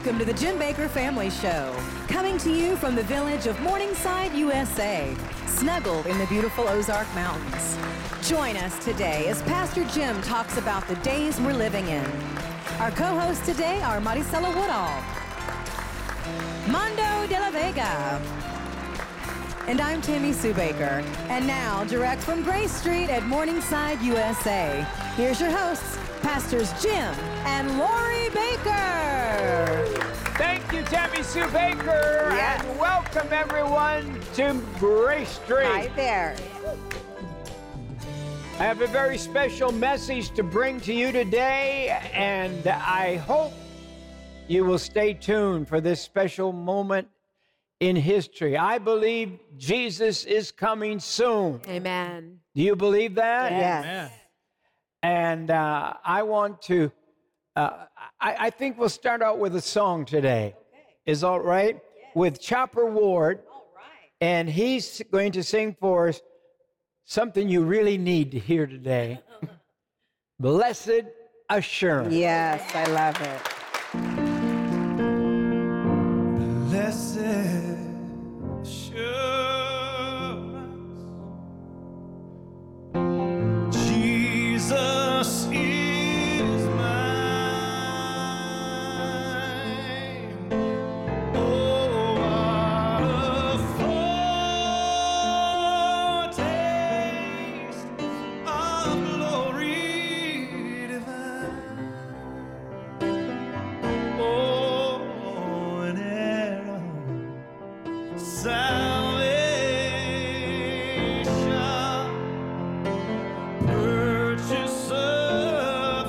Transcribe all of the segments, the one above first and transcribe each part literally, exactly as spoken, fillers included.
Welcome to the Jim Bakker Family Show, coming to you from the village of Morningside, U S A, snuggled in the beautiful Ozark Mountains. Join us today as Pastor Jim talks about the days we're living in. Our co-hosts today are Maricela Woodall, Mando de la Vega, and I'm Tammy Sue Bakker. And now, direct from Grace Street at Morningside, U S A, here's your hosts, Pastors Jim and Lori Bakker. Thank you, Tammy Sue Bakker, yes. And welcome everyone to Grace Street. Hi there. I have a very special message to bring to you today, and I hope you will stay tuned for this special moment in history. I believe Jesus is coming soon. Amen. Do you believe that? Yes. Amen. And uh, I want to, uh, I, I think we'll start out with a song today. Okay. Is all right? Yes. With Chopper Ward. All right. And he's going to sing for us something you really need to hear today. Blessed Assurance. Yes, I love it. Blessed assurance, Jesus is mine. Oh, what a foretaste of glory divine. Oh, an arrow, salvation, purchase of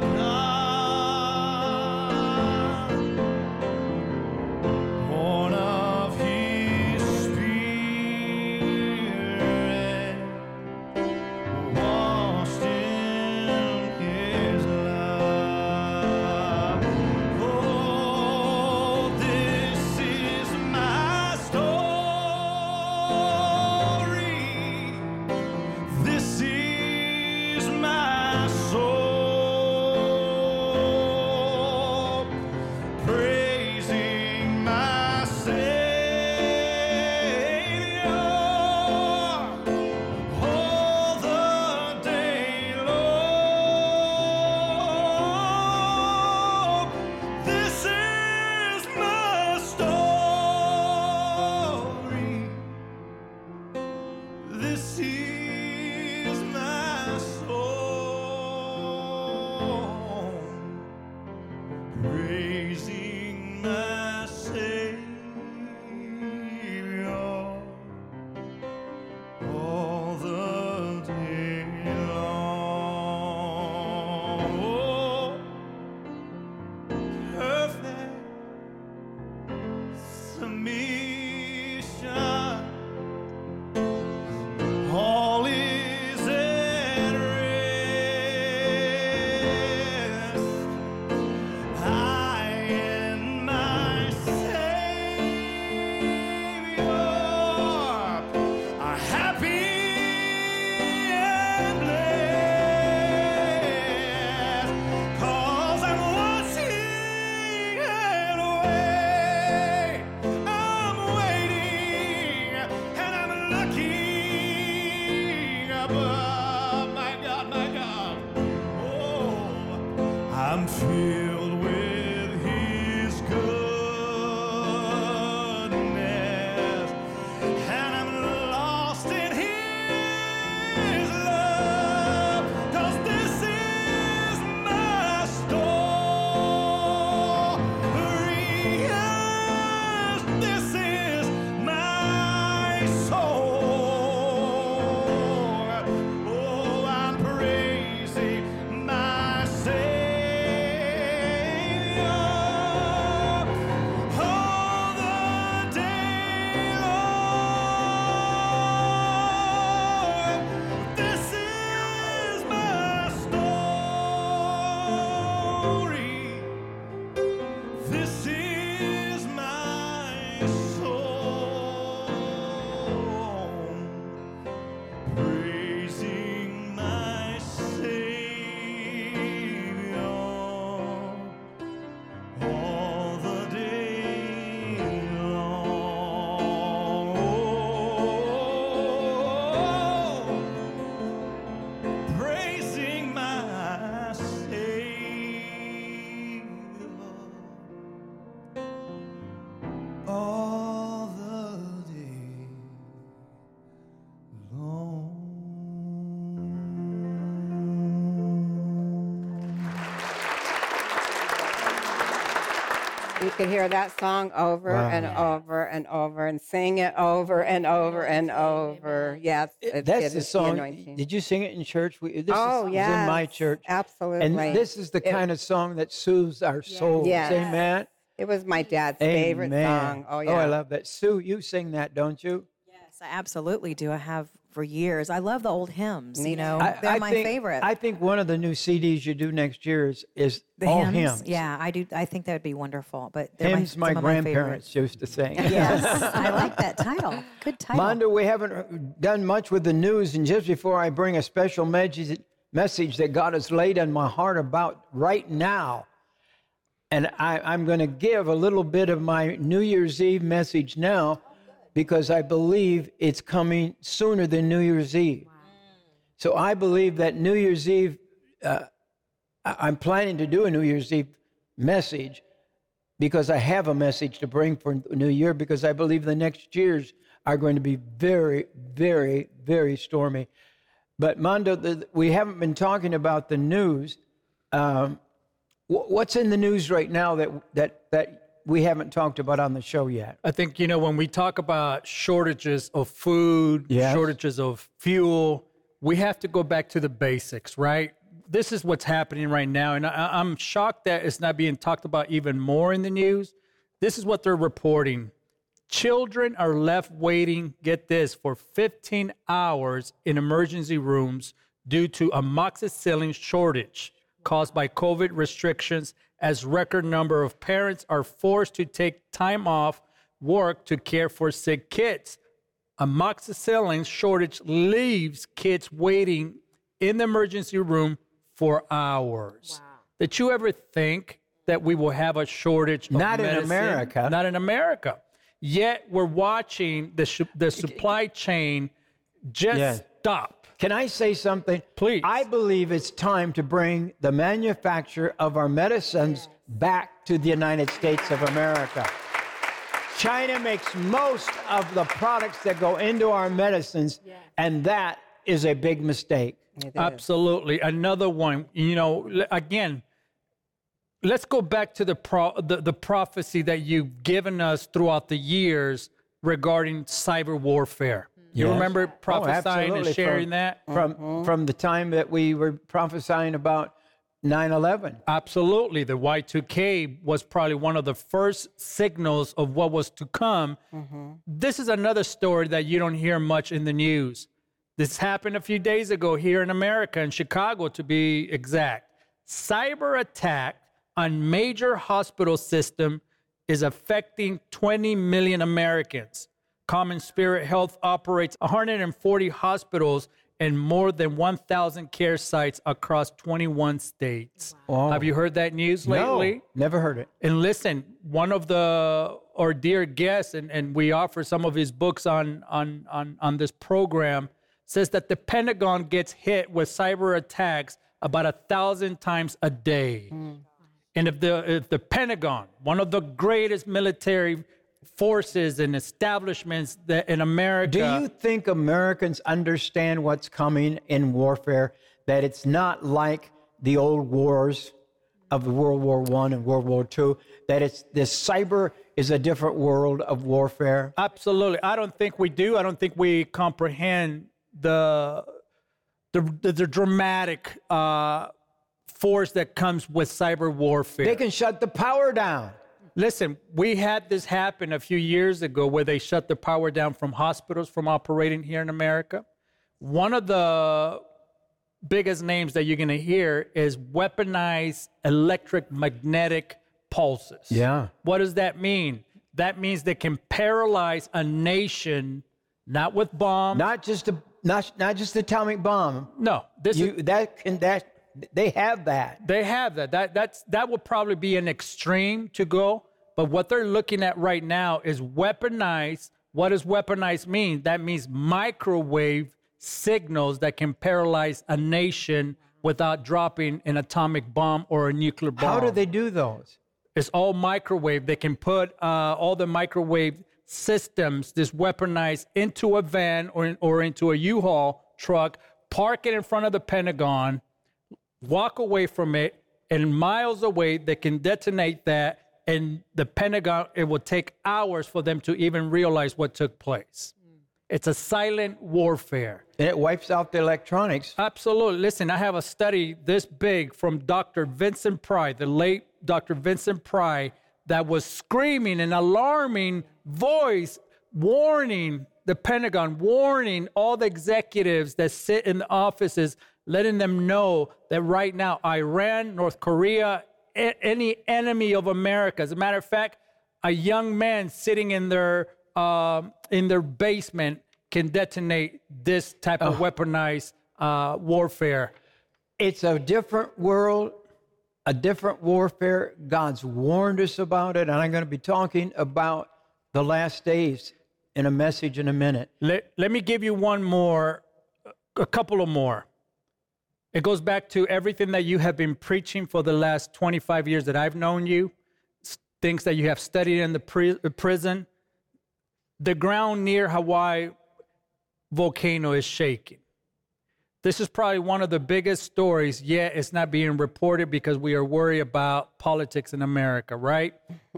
God, born of His Spirit, washed in His love. Oh, this is my story. This is my soul, praising my Savior all the day long. This is my story. This is my soul, praising my Savior all the day long. Oh, perfect submission, all is at rest. I You could hear that song over Wow. and over and over and sing it over and over and over. Yes, it, That's it the is song. anointing. Did you sing it in church? We, this Oh, is, yes. was in my church. Absolutely. And this is the It- kind of song that soothes our souls. Yes. Amen. It was my dad's favorite Amen. song. Oh, yeah. Oh, I love that. Sue, you sing that, don't you? Yes, I absolutely do. I have for years. I love the old hymns. Me You know, too. I- they're I my think, favorite. I think one of the new C Ds you do next year is, is the all hymns, hymns. yeah, I do. I think that would be wonderful. But they're Hymns my, my some of my grandparents used to sing. favorites. Yes, I like that title. Good title. Mondo, we haven't done much with the news, and just before I bring a special message, message that God has laid on my heart about right now, and I, I'm going to give a little bit of my New Year's Eve message now, because I believe it's coming sooner than New Year's Eve. So I believe that New Year's Eve, uh, I- I'm planning to do a New Year's Eve message, because I have a message to bring for New Year, because I believe the next years are going to be very, very, very stormy. But Mondo, the, we haven't been talking about the news. Um, wh- what's in the news right now that that that we haven't talked about on the show yet? I think, you know, when we talk about shortages of food, Yes. shortages of fuel, we have to go back to the basics, right? This is what's happening right now. And I, I'm shocked that it's not being talked about even more in the news. This is what they're reporting. Children are left waiting, get this, for fifteen hours in emergency rooms due to amoxicillin shortage caused by COVID restrictions, as record number of parents are forced to take time off work to care for sick kids. Amoxicillin shortage leaves kids waiting in the emergency room for hours. Wow. Did you ever think that we will have a shortage of Not in medicine? America. Not in America. Yet we're watching the sh- the supply chain just Yeah. stop. Can I say something? Please. I believe it's time to bring the manufacture of our medicines back to the United States of America. China makes most of the products that go into our medicines, and that is a big mistake. It is. Absolutely. Another one, you know, l- again, let's go back to the, pro- the the prophecy that you've given us throughout the years regarding cyber warfare. You Yes. remember prophesying Oh, and absolutely. sharing from, that? From, from the time that we were prophesying about nine eleven. Absolutely. The Y two K was probably one of the first signals of what was to come. This is another story that you don't hear much in the news. This happened a few days ago here in America, in Chicago to be exact. Cyber attack on major hospital system is affecting twenty million Americans. Common Spirit Health operates one hundred forty hospitals and more than one thousand care sites across twenty-one states. Wow. Have you heard that news lately? No, never heard it. And listen, one of the our dear guests, and, and we offer some of his books on, on, on, on this program, says that the Pentagon gets hit with cyber attacks about a thousand times a day. Mm. And if the if the Pentagon, one of the greatest military forces and establishments that in America. Do you think Americans understand what's coming in warfare? That it's not like the old wars of World War One and World War Two. That it's this cyber is a different world of warfare. Absolutely, I don't think we do. I don't think we comprehend the the the, the dramatic uh, force that comes with cyber warfare. They can shut the power down. Listen, we had this happen a few years ago where they shut the power down from hospitals from operating here in America. One of the biggest names that you're going to hear is weaponized electromagnetic pulses. Yeah. What does that mean? That means they can paralyze a nation, not with bombs. Not just a not not just atomic bomb. no, this You is, that can that they have that. they have that. That that's that would probably be an extreme to go. But what they're looking at right now is weaponized. What does weaponized mean? That means microwave signals that can paralyze a nation without dropping an atomic bomb or a nuclear bomb. How do they do those? It's all microwave. They can put uh, all the microwave systems, this weaponized, into a van or, or into a U-Haul truck, park it in front of the Pentagon, walk away from it, and miles away, they can detonate that, And the Pentagon, it will take hours for them to even realize what took place. It's a silent warfare. And it wipes out the electronics. Absolutely. Listen, I have a study this big from Doctor Vincent Pry, the late Doctor Vincent Pry, that was screaming an alarming voice, warning the Pentagon, warning all the executives that sit in the offices, letting them know that right now, Iran, North Korea, a- any enemy of America. As a matter of fact, a young man sitting in their um, in their basement can detonate this type of Oh. weaponized uh, warfare. It's a different world, a different warfare. God's warned us about it, and I'm going to be talking about the last days in a message in a minute. Let, let me give you one more, a couple of more. It goes back to everything that you have been preaching for the last twenty-five years that I've known you, s- things that you have studied in the pri- prison. The ground near Hawaii volcano is shaking. This is probably one of the biggest stories, yet it's not being reported because we are worried about politics in America, right?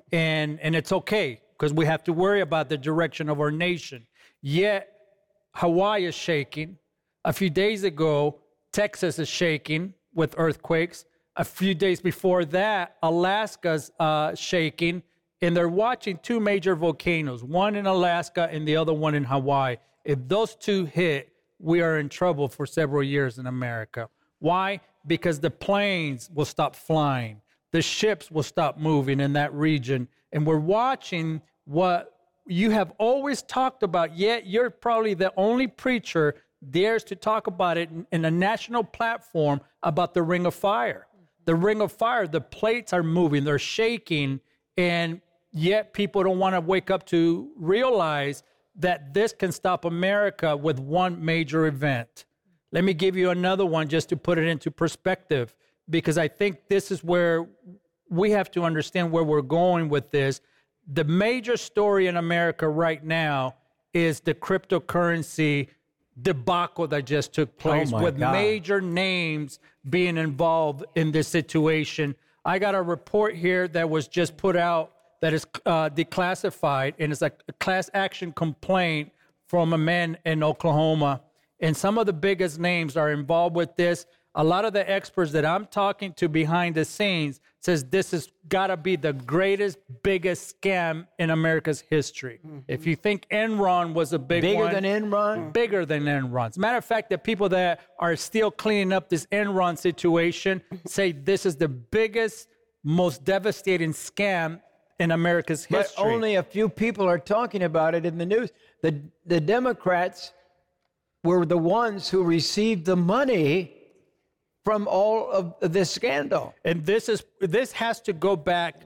And and it's okay because we have to worry about the direction of our nation. Yet Hawaii is shaking. A few days ago, Texas is shaking with earthquakes. A few days before that, Alaska's uh, shaking, and they're watching two major volcanoes, one in Alaska and the other one in Hawaii. If those two hit, we are in trouble for several years in America. Why? Because the planes will stop flying. The ships will stop moving in that region. And we're watching what you have always talked about, yet you're probably the only preacher dares to talk about it in, in a national platform about the Ring of Fire. The Ring of Fire, the plates are moving, they're shaking, and yet people don't want to wake up to realize that this can stop America with one major event. Let me give you another one just to put it into perspective, because I think this is where we have to understand where we're going with this. The major story in America right now is the cryptocurrency debacle that just took place my with God. major names being involved in this situation. I got a report here that was just put out that is uh, declassified, and it's a class action complaint from a man in Oklahoma. And some of the biggest names are involved with this. A lot of the experts that I'm talking to behind the scenes says this has got to be the greatest, biggest scam in America's history. Mm-hmm. If you think Enron was a big Bigger one, than Enron? bigger than Enron. As a matter of fact, the people that are still cleaning up this Enron situation say this is the biggest, most devastating scam in America's history. But only a few people are talking about it in the news. The, the Democrats were the ones who received the money from all of this scandal. And this is this has to go back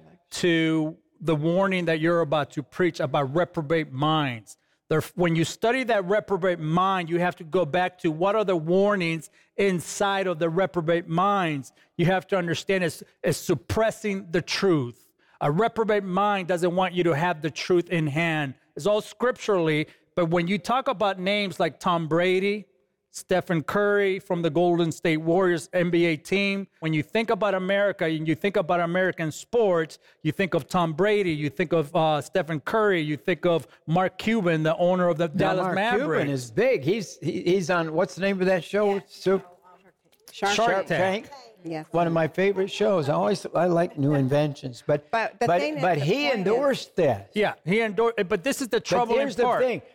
to the warning that you're about to preach about reprobate minds. There, when you study that reprobate mind, you have to go back to what are the warnings inside of the reprobate minds. You have to understand it's, it's suppressing the truth. A reprobate mind doesn't want you to have the truth in hand. It's all scripturally, but when you talk about names like Tom Brady, Stephen Curry from the Golden State Warriors N B A team, when you think about America and you think about American sports, you think of Tom Brady, you think of uh, Stephen Curry, you think of Mark Cuban, the owner of the Now, Dallas Mark Mavericks. Cuban is big. He's he, he's on, what's the name of that show? Shark, Shark, Shark Tank. Tank. Yes. One of my favorite shows. I always I like new inventions, but But the but, thing is- but the he point is- endorsed that. Yeah, he endorsed, but this is the But troubling here's part. the thing: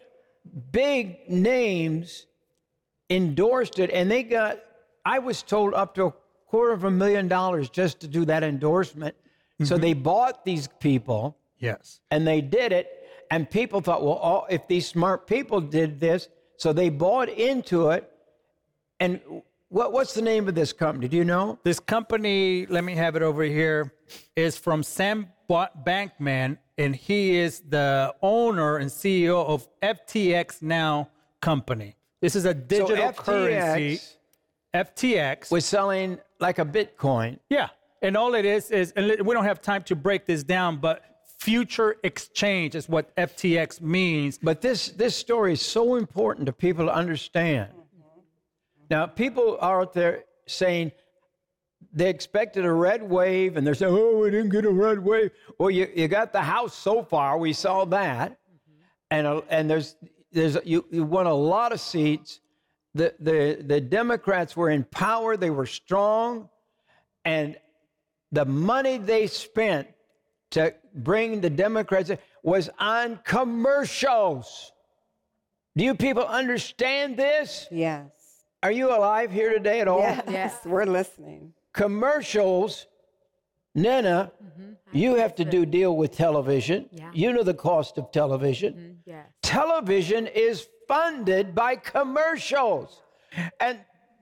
big names endorsed it, and they got. I was told up to a quarter of a million dollars just to do that endorsement. So they bought these people, Yes. and they did it. And people thought, well, oh, if these smart people did this, so they bought into it. And what what's the name of this company? Do you know? This company, let me have it over here, is from Sam Ba- Bankman, and he is the owner and C E O of F T X Now company. This is a digital so currency. F T X F T X. was selling like a Bitcoin. Yeah. And all it is is, and we don't have time to break this down, but future exchange is what F T X means. But this this story is so important to people to understand. Now, people are out there saying they expected a red wave, and they're saying, oh, we didn't get a red wave. Well, you, you got the House so far. We saw that. Mm-hmm. And uh, and there's there's you, you won a lot of seats. The, the, the Democrats were in power. They were strong. And the money they spent to bring the Democrats was on commercials. Do you people understand this? Yes. Are you alive here today at all? Yes, yes. We're listening. Commercials, Nina, mm-hmm. you have to do deal with television. Yeah. You know the cost of television. Mm-hmm. Yes. Television is funded by commercials. And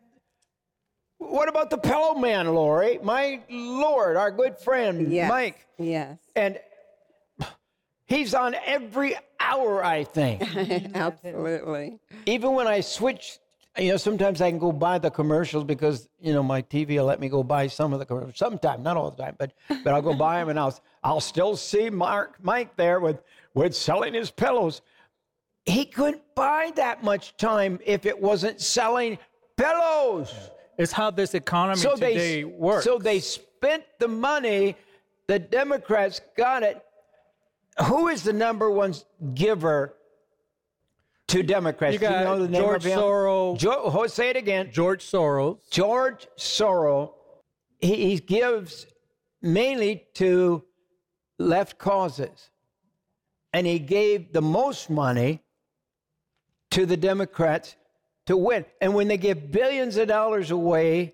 what about the Pillow Man, Lori? My Lord, our good friend, yes. Mike. Yes. And he's on every hour, I think. Absolutely. Even when I switch, you know, sometimes I can go buy the commercials because, you know, my T V will let me go buy some of the commercials. Sometimes, not all the time, but but I'll go buy them and I'll I'll still see Mark Mike there with, with selling his pillows. He couldn't buy that much time if it wasn't selling pillows. It's how this economy so today they, works. So they spent the money. The Democrats got it. Who is the number one giver to Democrats? You got Do you know the name George of him? Soros. Jo- oh, say it again. George Soros. George Soros. He, he gives mainly to left causes. And he gave the most money to the Democrats to win. And when they give billions of dollars away,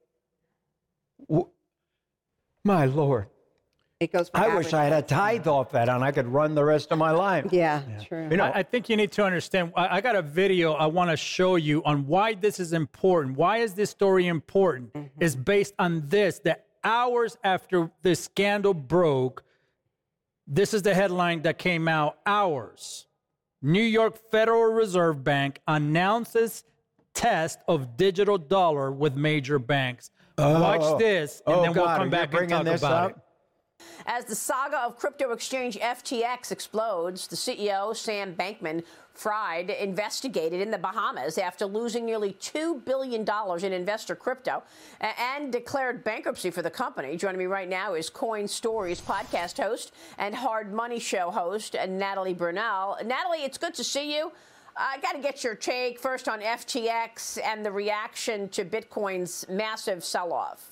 w- my Lord. It goes for I wish I had a tithe off that and I could run the rest of my life. Yeah, yeah. True. You know, I, I think you need to understand. I, I got a video I want to show you on why this is important. Why is this story important? Mm-hmm. It's based on this, that hours after this scandal broke, this is the headline that came out, hours. New York Federal Reserve Bank announces test of digital dollar with major banks. Oh, Watch this, and oh, then God, we'll come back and talk about up? it. As the saga of crypto exchange F T X explodes, the C E O, Sam Bankman-Fried, investigated in the Bahamas after losing nearly two billion dollars in investor crypto and declared bankruptcy for the company. Joining me right now is Coin Stories podcast host and Hard Money Show host, Natalie Brunell. Natalie, it's good to see you. I got to get your take first on F T X and the reaction to Bitcoin's massive sell-off.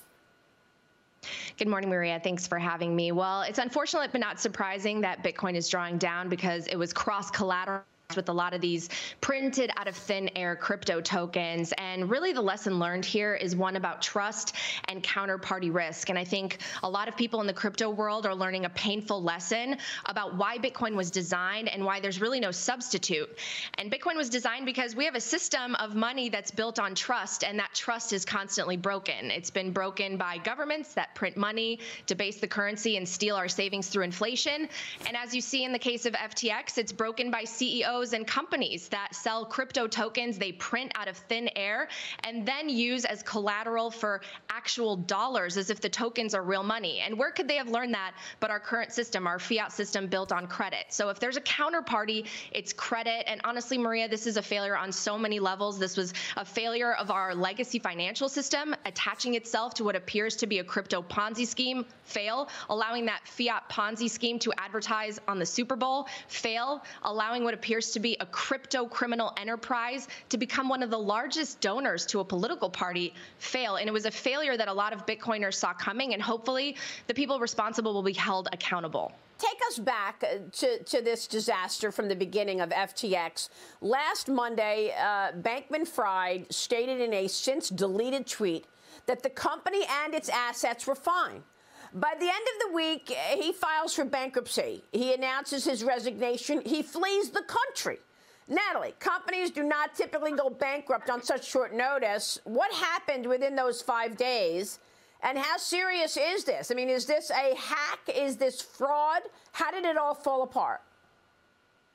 Good morning, Maria. Thanks for having me. Well, it's unfortunate but not surprising that Bitcoin is drawing down because it was cross-collateral with a lot of these printed out of thin air crypto tokens. And really the lesson learned here is one about trust and counterparty risk. And I think a lot of people in the crypto world are learning a painful lesson about why Bitcoin was designed and why there's really no substitute. And Bitcoin was designed because we have a system of money that's built on trust, and that trust is constantly broken. It's been broken by governments that print money, debase the currency, and steal our savings through inflation. And as you see in the case of F T X, it's broken by C E Os and companies that sell crypto tokens they print out of thin air and then use as collateral for actual dollars as if the tokens are real money. And where could they have learned that but our current system, our fiat system built on credit? So if there's a counterparty, it's credit. And honestly, Maria, this is a failure on so many levels. This was a failure of our legacy financial system attaching itself to what appears to be a crypto Ponzi scheme, fail, allowing that fiat Ponzi scheme to advertise on the Super Bowl, fail, allowing what appears to be a crypto criminal enterprise to become one of the largest donors to a political party, fail. And it was a failure that a lot of Bitcoiners saw coming, and hopefully the people responsible will be held accountable. Take us back to, to this disaster from the beginning of F T X. Last Monday, uh, Bankman-Fried stated in a since-deleted tweet that the company and its assets were fine. By the end of the week, he files for bankruptcy. He announces his resignation. He flees the country. Natalie, companies do not typically go bankrupt on such short notice. What happened within those five days? And how serious is this? I mean, is this a hack? Is this fraud? How did it all fall apart?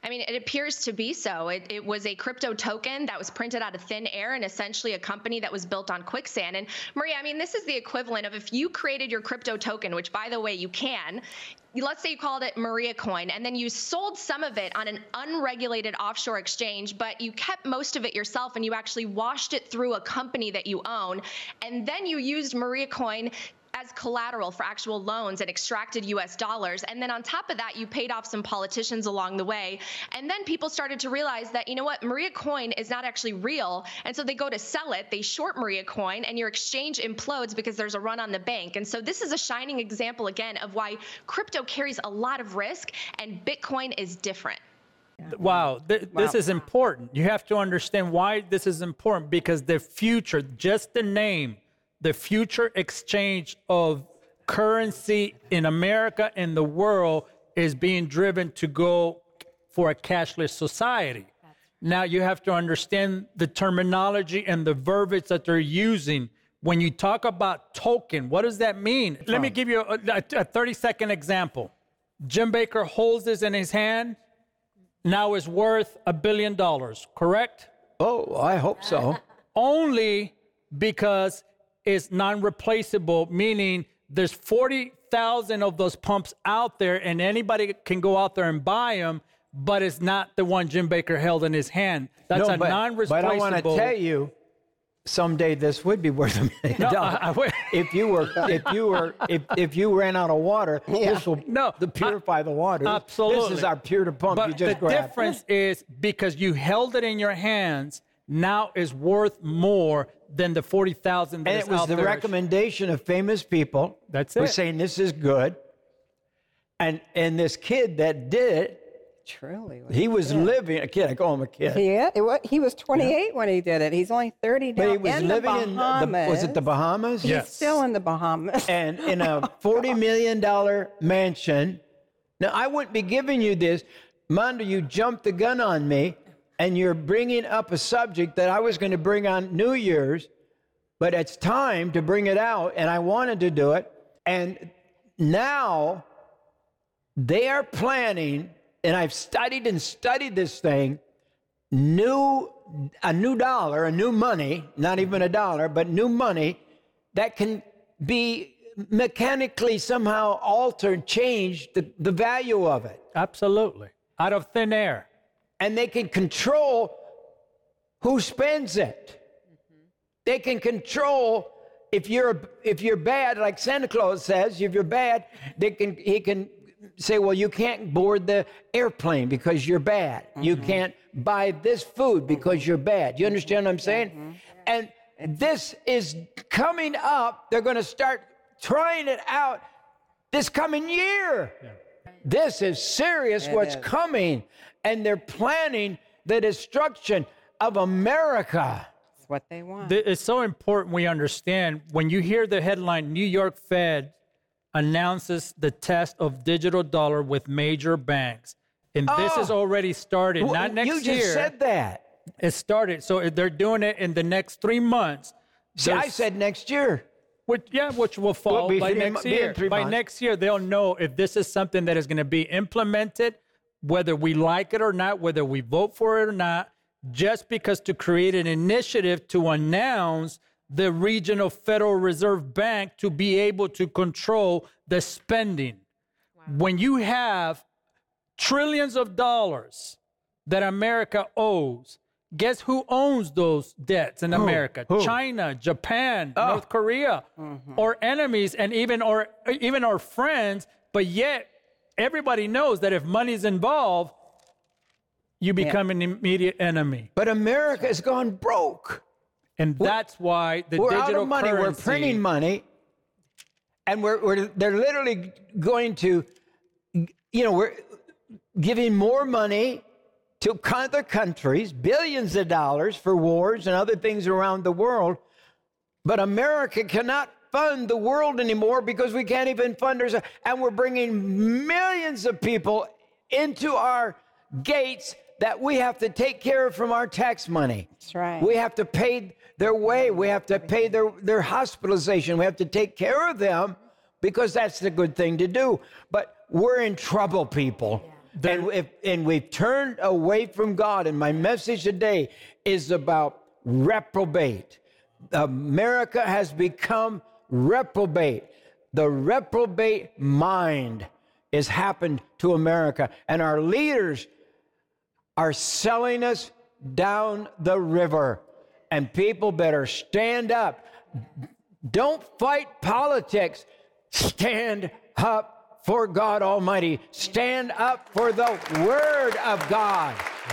I mean, it appears to be so. It, it was a crypto token that was printed out of thin air and essentially a company that was built on quicksand. And Maria, I mean, this is the equivalent of if you created your crypto token, which by the way, you can, let's say you called it Maria Coin, and then you sold some of it on an unregulated offshore exchange, but you kept most of it yourself and you actually washed it through a company that you own. And then you used Maria Coin as collateral for actual loans and extracted U S dollars. And then on top of that, you paid off some politicians along the way. And then people started to realize that, you know what, Maria Coin is not actually real. And so they go to sell it, they short Maria Coin, and your exchange implodes because there's a run on the bank. And so this is a shining example, again, of why crypto carries a lot of risk and Bitcoin is different. Wow, th- Wow. this is important. You have to understand why this is important, because the future, just the name, the future exchange of currency in America and the world is being driven to go for a cashless society. Now you have to understand the terminology and the verbiage that they're using. When you talk about token, what does that mean? Let me give you a, a thirty second example. Jim Baker holds this in his hand. Now it's worth a billion dollars, correct? Oh, I hope so. Only because it's non-replaceable, meaning there's forty thousand of those pumps out there and anybody can go out there and buy them, but it's not the one Jim Baker held in his hand. That's No, a but, non-replaceable. but I want to tell you, someday this would be worth a million No, dollars. I- I would- if you were, if you were, if, if you ran out of water, this will No, to purify the water. Absolutely. This is our pure to pump. But you just the grab. difference is because you held it in your hands, now is worth more than the forty thousand that And is it was out the there. recommendation of famous people. That's were it. saying this is good. And and this kid that did it, Truly. he was living a kid. I call him a kid. Yeah, it was, he was twenty-eight when he did it. He's only thirty now. But he was in living the in the, Bahamas. was it the Bahamas? He's Yes. still in the Bahamas. And in a forty million dollars mansion. Now, I wouldn't be giving you this. Mondo, you jumped the gun on me, and you're bringing up a subject that I was going to bring on New Year's, but it's time to bring it out, and I wanted to do it. And now they are planning, and I've studied and studied this thing, new a new dollar, a new money, not even a dollar, but new money that can be mechanically somehow altered, changed the, the value of it. Absolutely. Out of thin air. And they can control who spends it. They can control if you're if you're bad, like Santa Claus says, if you're bad, they can he can say, well, you can't board the airplane because you're bad. Mm-hmm. You can't buy this food because you're bad. You understand what I'm saying? Mm-hmm. And this is coming up. They're going to start trying it out this coming year. Yeah. This is serious, it what's is. coming. And they're planning the destruction of America. That's what they want. It's so important we understand when you hear the headline, New York Fed announces the test of digital dollar with major banks. And oh, this has already started, well, not next year. You just year. said that. It started. So they're doing it in the next three months. See, I said next year. Which, yeah, which will fall well, by three, next year. By months. next year, they'll know if this is something that is going to be implemented, whether we like it or not, whether we vote for it or not, just because to create an initiative to announce the regional Federal Reserve Bank to be able to control the spending. Wow. When you have trillions of dollars that America owes, guess who owns those debts in who? America? Who? China, Japan, oh. North Korea, mm-hmm. our enemies, and even our even our friends. But yet, everybody knows that if money's involved, you become yeah. an immediate enemy. But America has gone broke, and we're, that's why the we're digital out of money. currency, we're printing money, and we're, we're they're literally going to, you know, we're giving more money to other countries, billions of dollars for wars and other things around the world. But America cannot fund the world anymore because we can't even fund ourselves. And we're bringing millions of people into our gates that we have to take care of from our tax money. That's right. We have to pay their way. We have to pay their, their hospitalization. We have to take care of them because that's the good thing to do. But we're in trouble, people. And, if, and we've turned away from God. And my message today is about reprobate. America has become reprobate. The reprobate mind has happened to America. And our leaders are selling us down the river. And people better stand up. Don't fight politics. Stand up for God Almighty. Stand up for the Word of God.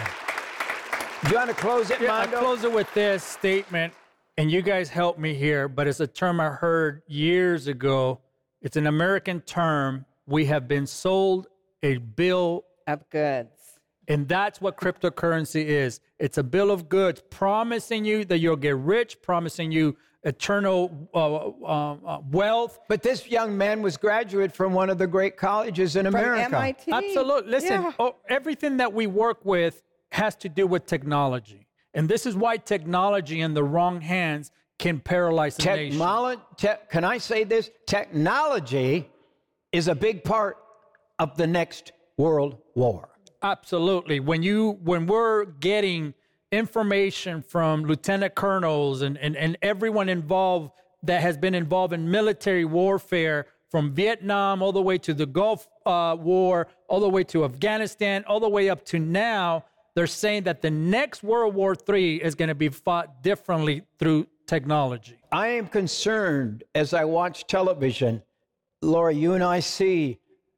Do you want to close it, Yeah, Mondo? I close it with this statement, and you guys help me here, but it's a term I heard years ago. It's an American term. We have been sold a bill Of goods. And that's what cryptocurrency is. It's a bill of goods promising you that you'll get rich, promising you eternal uh, uh, uh, wealth. But this young man was graduate from one of the great colleges in From America. M I T. Absolutely. Listen, Yeah. oh, everything that we work with has to do with technology. And this is why technology in the wrong hands can paralyze the nation. Technolo- te- can I say this? Technology is a big part of the next world war. Absolutely. When you when we're getting information from lieutenant colonels and, and, and everyone involved that has been involved in military warfare from Vietnam all the way to the Gulf uh, War, all the way to Afghanistan, all the way up to now, they're saying that the next World War Three is going to be fought differently through technology. I am concerned as I watch television, Laura, you and I see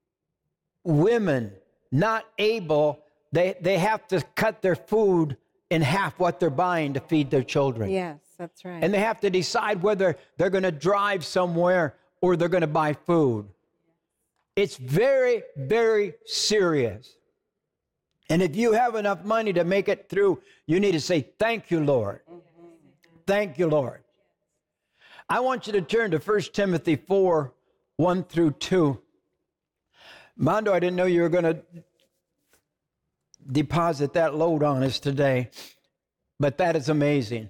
women not able, they, they have to cut their food in half what they're buying to feed their children. Yes, that's right. And they have to decide whether they're going to drive somewhere or they're going to buy food. It's very, very serious. And if you have enough money to make it through, you need to say, thank you, Lord. Thank you, Lord. I want you to turn to First Timothy four, one through two. Mondo, I didn't know you were going to deposit that load on us today, but that is amazing.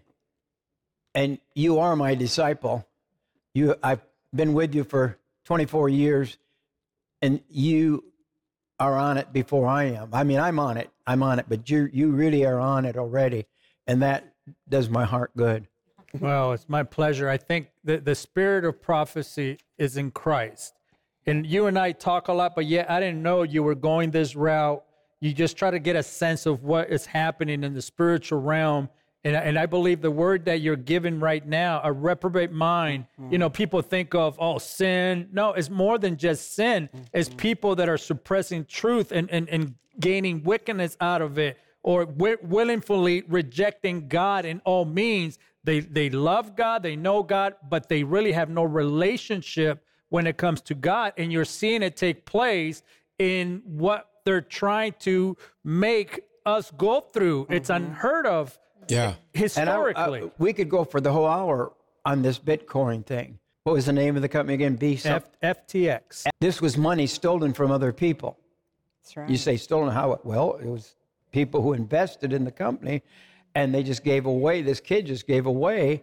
And you are my disciple. You, I've been with you for twenty-four years, and you are on it before I am. I mean, I'm on it. I'm on it, but you you really are on it already, and that does my heart good. Well, it's my pleasure. I think the, the spirit of prophecy is in Christ. And you and I talk a lot, but yet I didn't know you were going this route. You just try to get a sense of what is happening in the spiritual realm. And, and I believe the word that you're giving right now, a reprobate mind, mm-hmm. you know, people think of, oh, sin. No, it's more than just sin. Mm-hmm. It's people that are suppressing truth and, and, and gaining wickedness out of it, or wi- willingly rejecting God in all means. They, they love God, they know God, but they really have no relationship when it comes to God. And you're seeing it take place in what they're trying to make us go through. Mm-hmm. It's unheard of. Yeah. Historically. And I, I, we could go for the whole hour on this Bitcoin thing. What was the name of the company again? B F- FTX. This was money stolen from other people. That's right. You say stolen how? Well, it was people who invested in the company, and they just gave away, this kid just gave away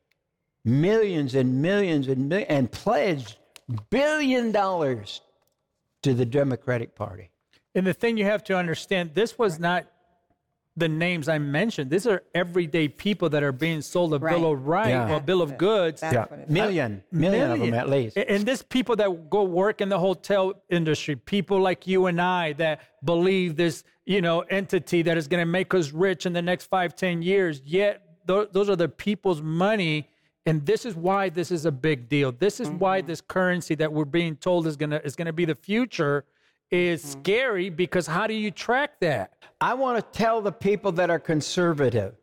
millions and millions and millions, and pledged billion dollars to the Democratic Party. And the thing you have to understand, this was not the names I mentioned. These are everyday people that are being sold a Right. bill of right Yeah. or a bill of goods. That's Yeah, what it is. million, million of them at least. And and this people that go work in the hotel industry, people like you and I that believe this, you know, entity that is going to make us rich in the next five, ten years. Yet th- those are the people's money, and this is why this is a big deal. This is mm-hmm. why this currency that we're being told is gonna is gonna be the future is mm-hmm. scary, because how do you track that? I want to tell the people that are conservative,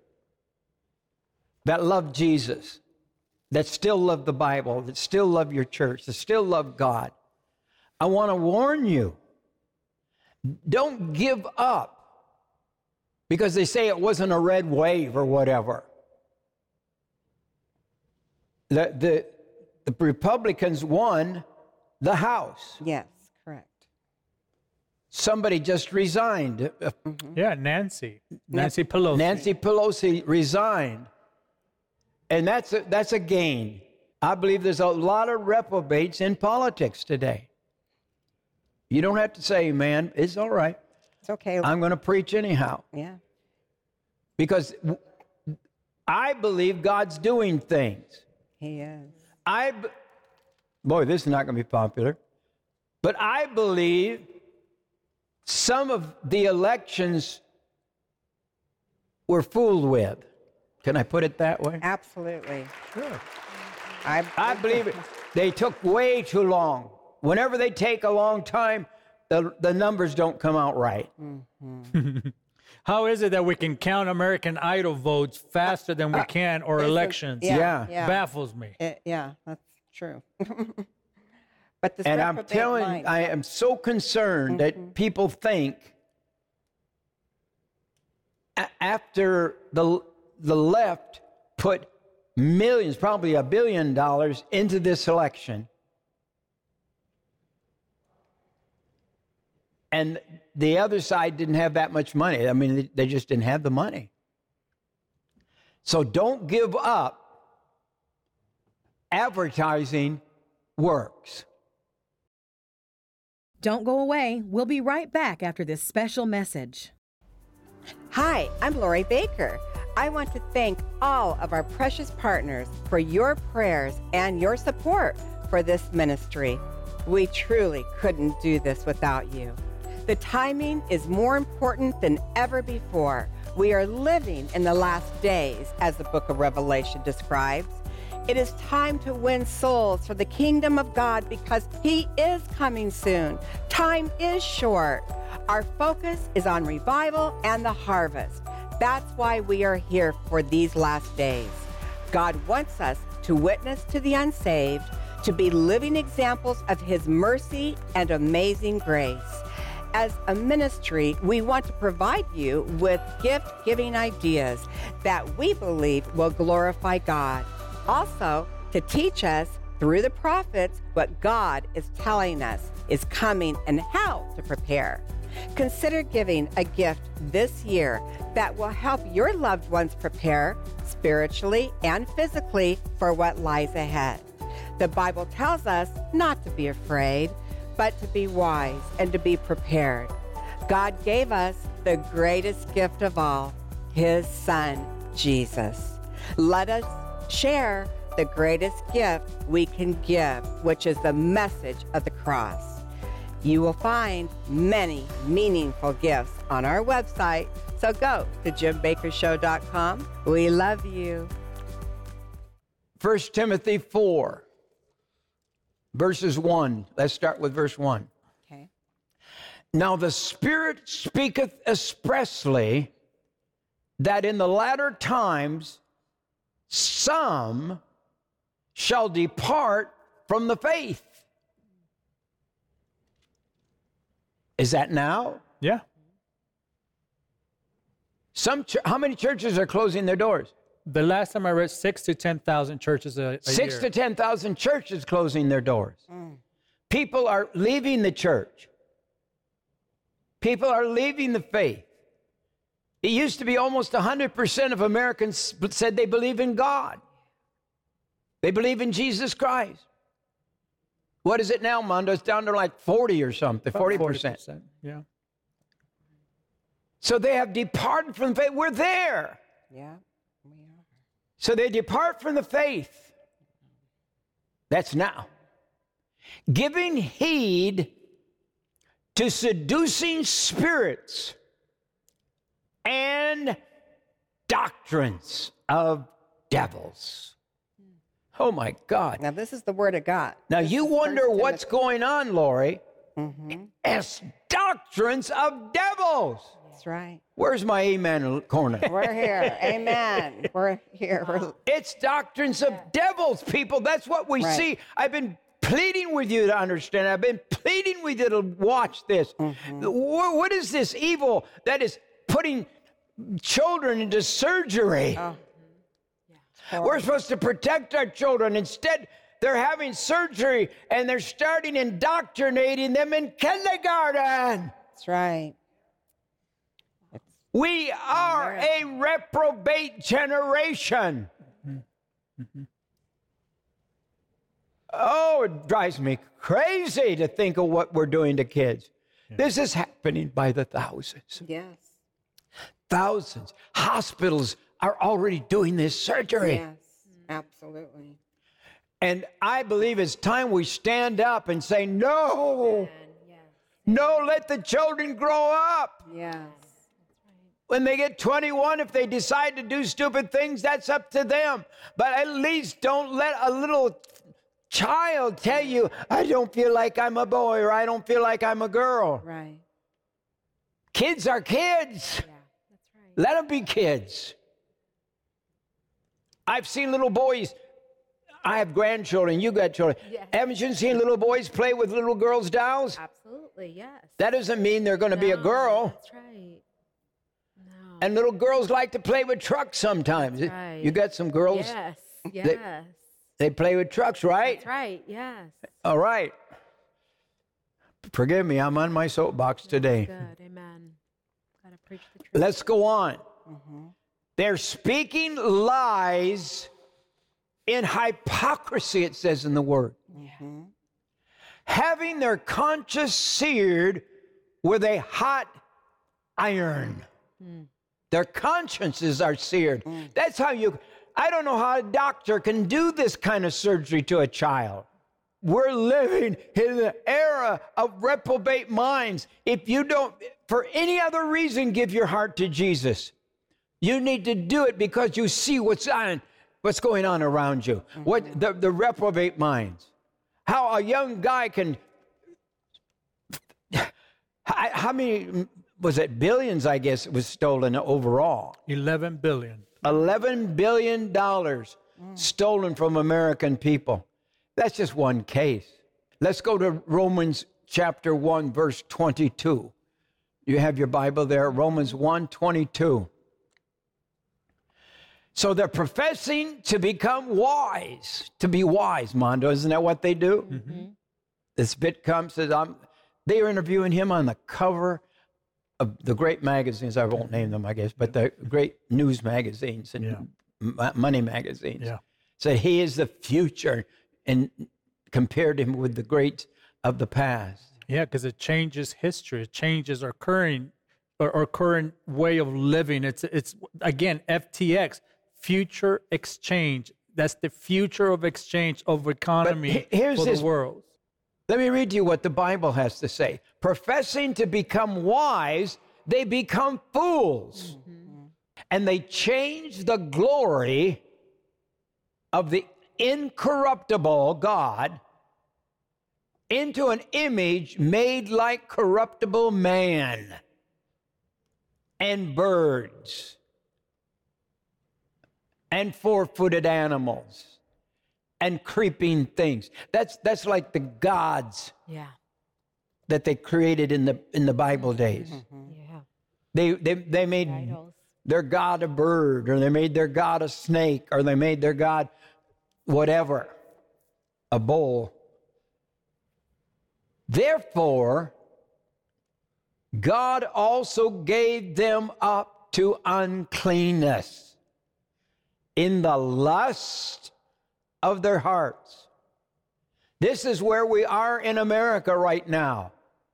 that love Jesus, that still love the Bible, that still love your church, that still love God. I want to warn you, don't give up because they say it wasn't a red wave or whatever. The, the, the Republicans won the House. Yes, correct. Somebody just resigned. Mm-hmm. Yeah, Nancy. Nancy Pelosi. Nancy Pelosi resigned. And that's a, that's a gain. I believe there's a lot of reprobates in politics today. You don't have to say, man, it's all right. It's okay. I'm going to preach anyhow. Yeah. Because I believe God's doing things. He is. I, b- boy, this is not going to be popular. But I believe some of the elections were fooled with. Can I put it that way? Absolutely. Sure. I, I believe it. They took way too long. Whenever they take a long time, the, the numbers don't come out right. Mm-hmm. How is it that we can count American Idol votes faster than we can or It's a- elections? yeah, Yeah. yeah. Baffles me. It- yeah, that's true. But the And I'm reprobate telling you, mind- I am so concerned that people think a- after the the left put millions, probably a billion dollars into this election, and the other side didn't have that much money. I mean, they- they just didn't have the money. So don't give up. Advertising works. Don't go away. We'll be right back after this special message. Hi, I'm Lori Baker. I want to thank all of our precious partners for your prayers and your support for this ministry. We truly couldn't do this without you. The timing is more important than ever before. We are living in the last days, as the book of Revelation describes. It is time to win souls for the kingdom of God because He is coming soon. Time is short. Our focus is on revival and the harvest. That's why we are here for these last days. God wants us to witness to the unsaved, to be living examples of His mercy and amazing grace. As a ministry, we want to provide you with gift-giving ideas that we believe will glorify God. Also, to teach us through the prophets what God is telling us is coming and how to prepare. Consider giving a gift this year that will help your loved ones prepare spiritually and physically for what lies ahead. The Bible tells us not to be afraid, but to be wise and to be prepared. God gave us the greatest gift of all, His Son, Jesus. Let us share the greatest gift we can give, which is the message of the cross. You will find many meaningful gifts on our website, so go to jim baker show dot com. We love you. First Timothy four, verses one. Let's start with verse one. Okay. Now the Spirit speaketh expressly that in the latter times some shall depart from the faith. Is that now? Yeah. Some ch- how many churches are closing their doors? The last time I read, six to ten thousand churches a, a Six year. to ten thousand churches closing their doors. People are leaving the church. People are leaving the faith. It used to be almost one hundred percent of Americans said they believe in God. They believe in Jesus Christ. What is it now, Mondo? It's down to like forty or something, About forty percent. Yeah. So they have departed from faith. We're there. Yeah, we are. So they depart from the faith. That's now. Giving heed to seducing spirits and doctrines of devils. Oh my God. Now, this is the word of God. Now This you is wonder First what's Timothy. going on, Lori. Mhm. It's doctrines of devils. That's right. Where's my amen corner? We're here. Amen. We're here. We're, It's doctrines of devils, people. That's what we Right. see. I've been pleading with you to understand. I've been pleading with you to watch this. Mm-hmm. Wh- What is this evil that is putting children into surgery? oh, We're supposed to protect our children. Instead, they're having surgery and they're starting indoctrinating them in kindergarten. that's right. It's, We are a reprobate generation. Oh, it drives me crazy to think of what we're doing to kids. This is happening by the thousands. Yes. Thousands. Hospitals are already doing this surgery. Yes. Absolutely. And I believe it's time we stand up and say, no, no, let the children grow up. Yes. When they get twenty-one, if they decide to do stupid things, that's up to them. But at least don't let a little child tell you, I don't feel like I'm a boy or I don't feel like I'm a girl. Right. Kids are kids. Yeah, that's right. Let them be kids. I've seen little boys. I have grandchildren. You got children. Yes. Haven't you seen little boys play with little girls' dolls? Absolutely, yes. That doesn't mean they're going to be a No, girl. That's right. No. And little girls like to play with trucks sometimes. That's right. You got some girls, Yes, yes. they play with trucks, right? That's right, yes. All right. Forgive me, I'm on my soapbox today. Good, amen. Gotta preach the truth. Let's go on. Mm-hmm. They're speaking lies in hypocrisy, it says in the word. Mm-hmm. Having their conscience seared with a hot iron. Mm. Their consciences are seared. Mm. That's how you, I don't know how a doctor can do this kind of surgery to a child. We're living in the era of reprobate minds. If you don't, for any other reason, give your heart to Jesus, you need to do it because you see what's on, what's going on around you. Mm-hmm. What the, the reprobate minds. How a young guy can, how, how many, was it billions, I guess, was stolen overall? eleven billion. eleven billion dollars mm. stolen from American people. That's just one case. Let's go to Romans chapter one, verse twenty-two. You have your Bible there, Romans one, twenty-two. So they're professing to become wise, to be wise, Mondo. Isn't that what they do? Mm-hmm. This bit comes, says, I'm, they are interviewing him on the cover of the great magazines. I won't name them, I guess, but the great news magazines and yeah. m- money magazines. Yeah. Said he is the future and compared him with the greats of the past. Yeah, because it changes history. It changes our current, our, our current way of living. It's, it's again, F T X. Future exchange. That's the future of exchange of economy here's for this, the world. Let me read you what the Bible has to say. Professing to become wise, they become fools. Mm-hmm. And they change the glory of the incorruptible God into an image made like corruptible man and birds and four-footed animals, and creeping things. That's that's like the gods Yeah. that they created in the in the Bible days. Mm-hmm. Yeah. They they they made Idols. their god a bird, or they made their god a snake, or they made their god whatever, a bull. Therefore, God also gave them up to uncleanness in the lust of their hearts. This is where we are in America right now.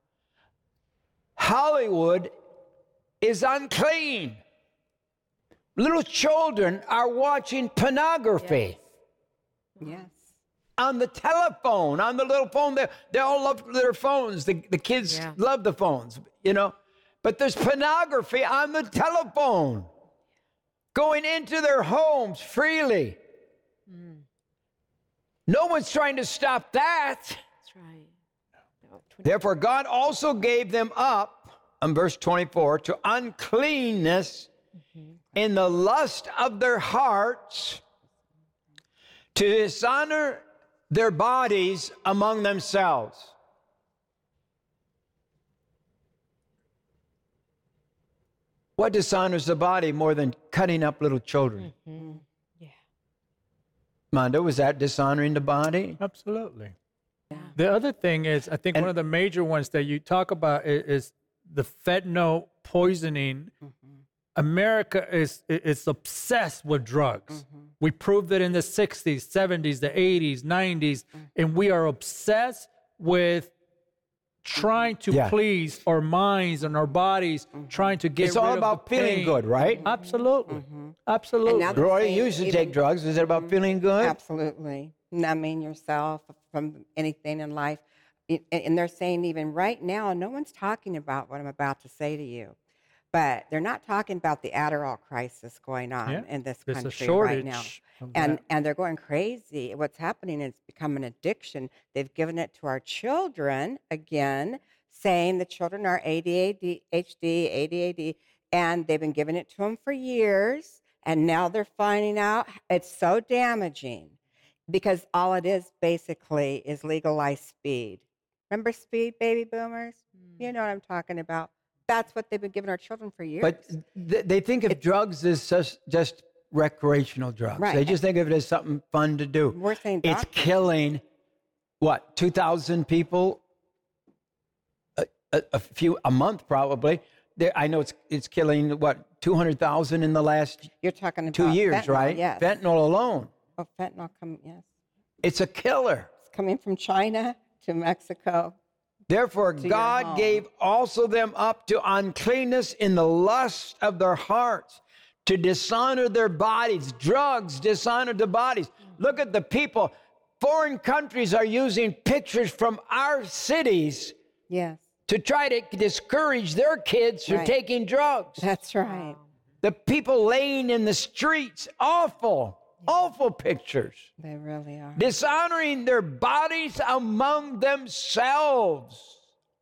Hollywood is unclean. Little children are watching pornography. Yes. On the telephone, on the little phone. They, they all love their phones. The, the kids Yeah. love the phones, you know. But there's pornography on the telephone going into their homes freely. Mm. No one's trying to stop that. That's right. No, Therefore, God also gave them up, in verse twenty-four, to uncleanness mm-hmm. in the lust of their hearts, to dishonor their bodies among themselves. What dishonors the body more than cutting up little children? Mm-hmm. Yeah. Mondo, was that dishonoring the body? Absolutely. Yeah. The other thing is, I think And- one of the major ones that you talk about is, is the fentanyl poisoning. Mm-hmm. America is is obsessed with drugs. Mm-hmm. We proved it in the sixties, seventies, the eighties, nineties, Mm-hmm. and we are obsessed with trying to Yeah. please our minds and our bodies, trying to get It's rid all of about the feeling pain. good, right? Absolutely. And Absolutely. now they're Roy saying used to even- take drugs. Is it about feeling good? Absolutely. Numbing yourself from anything in life. I- And they're saying even right now, no one's talking about what I'm about to say to you. But they're not talking about the Adderall crisis going on Yeah. in this There's a country shortage right now. of And that. and they're going crazy. What's happening is it's become an addiction. They've given it to our children again, saying the children are A D H D, A D H D, and they've been giving it to them for years. And now they're finding out it's so damaging because all it is basically is legalized speed. Remember speed, baby boomers? You know what I'm talking about. That's what they've been giving our children for years. But th- they think of drugs as just, just recreational drugs. Right. They just think of it as something fun to do. We're saying It's doctors. killing, what, two thousand people a, a, a few a month probably. There, I know it's it's killing, what, two hundred thousand in the last You're talking about two years, fentanyl, right? Yes. Fentanyl alone. Oh, fentanyl, come, yes. It's a killer. It's coming from China to Mexico. Therefore, your God home. gave also them up to uncleanness in the lust of their hearts, to dishonor their bodies. Drugs dishonor the bodies. Look at the people. Foreign countries are using pictures from our cities Yes, to try to discourage their kids from Right. taking drugs. that's right. The people laying in the streets, awful, awful pictures. They really are. Dishonoring their bodies among themselves,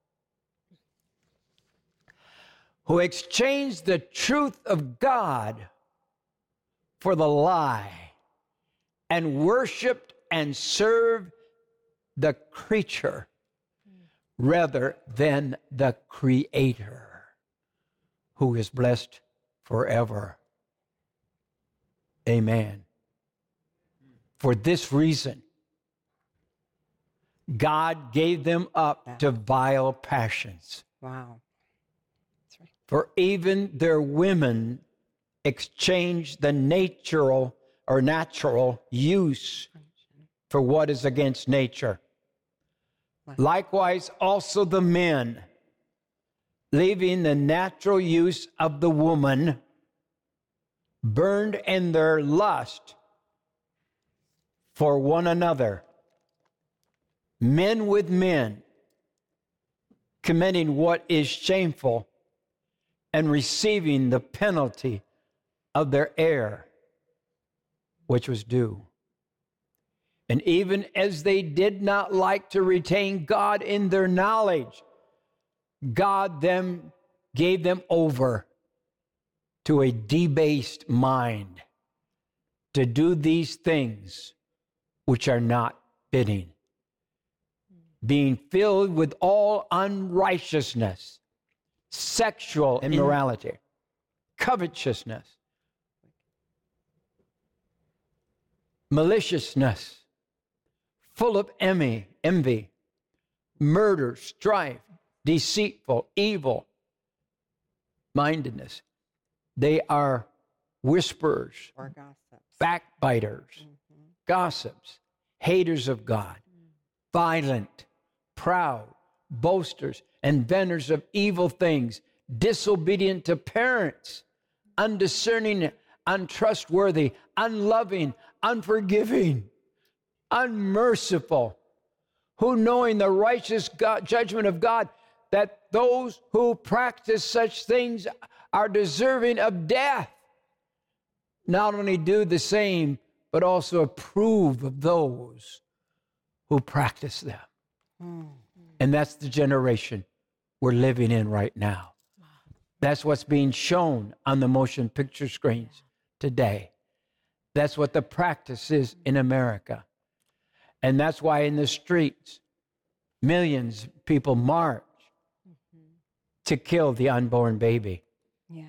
who exchanged the truth of God for the lie, and worshiped and served the creature rather than the Creator, who is blessed forever. Amen. For this reason, God gave them up to vile passions. Wow. For even their women exchanged the natural or natural use for what is against nature. Likewise, also the men, leaving the natural use of the woman, burned in their lust for one another, men with men, committing what is shameful and receiving the penalty of their error, which was due. And even as they did not like to retain God in their knowledge, God them gave them over to a debased mind to do these things which are not fitting, being filled with all unrighteousness, sexual immorality, covetousness, maliciousness, full of envy, envy, murder, strife, deceitful, evil mindedness. They are whisperers, Or gossips. backbiters, Mm-hmm. gossips, haters of God, violent, proud, boasters, inventors of evil things, disobedient to parents, undiscerning, untrustworthy, unloving, unforgiving, unmerciful, who knowing the righteous God, judgment of God, that those who practice such things are deserving of death, not only do the same, but also approve of those who practice them. Mm. And that's the generation we're living in right now. That's what's being shown on the motion picture screens today. That's what the practice is in America. And that's why in the streets, millions of people march to kill the unborn baby. Yeah.